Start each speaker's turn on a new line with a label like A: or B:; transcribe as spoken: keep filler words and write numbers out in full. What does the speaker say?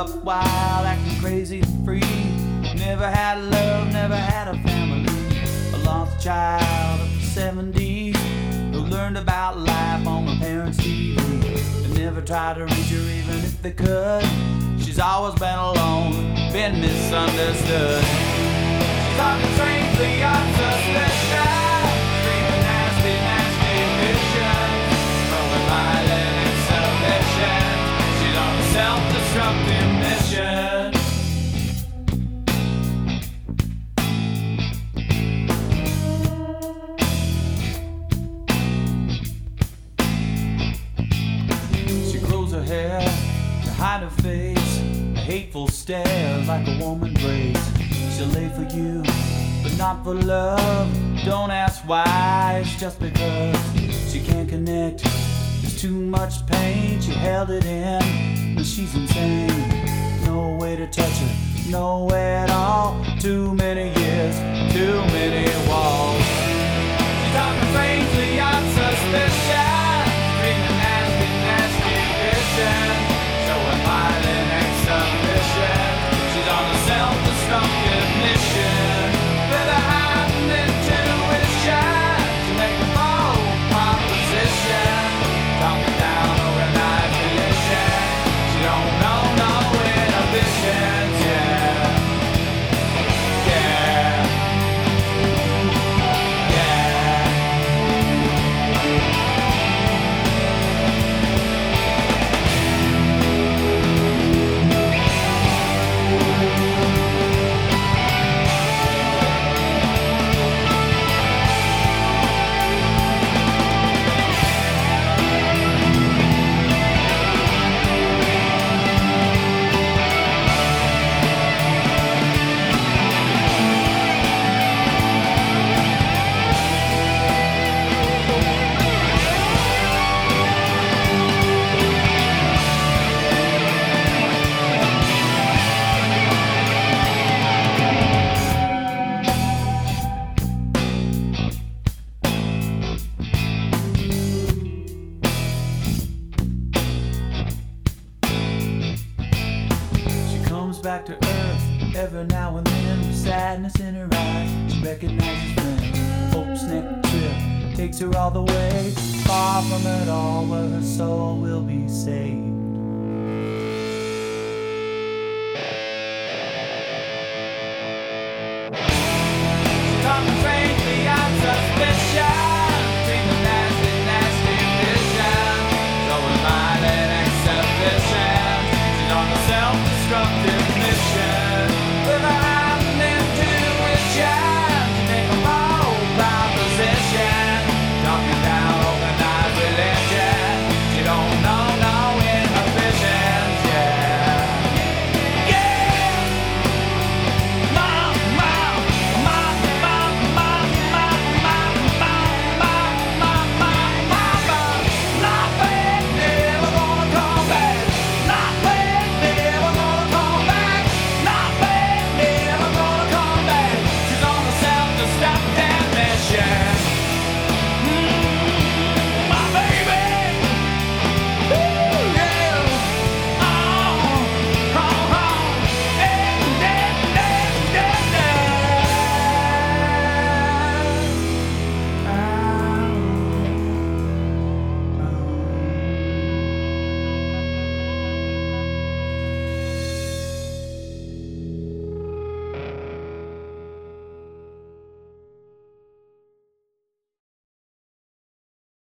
A: buck wild, acting crazy and free. Never had love, never had a family. A lost child of the seventies who learned about life on my parents' T V. They never tried to reach her even if they could. She's always been alone, been misunderstood. She's talking strangely unsuspicious, screaming nasty, nasty visions, throwing violent exhibition. She's on a self-destructive mission. She grows her hair to hide her face, a hateful stare like a woman braids. She'll lay for you, but not for love. Don't ask why, it's just because she can't connect. There's too much pain, she held it in, but she's insane. No way to touch her, no way at all. Too many years, too many walls. She's talking strangely unsuspicious, screaming nasty, nasty vision, showing violent exhibition. She's on a self-destructive mission with a heightened intuition to make a bold proposition, talking down organized religion. She don't know no inhibitions, yeah, yeah, yeah. Back to earth every now and then, with sadness in her eyes. She recognizes friends. Hope's next trip takes her all the way, far from it all, where her soul will be saved. She's talking strangely unsuspicious, dreaming nasty, nasty vision, showing violent exhibition. She's on a self-destructive mission with a heightened intuition.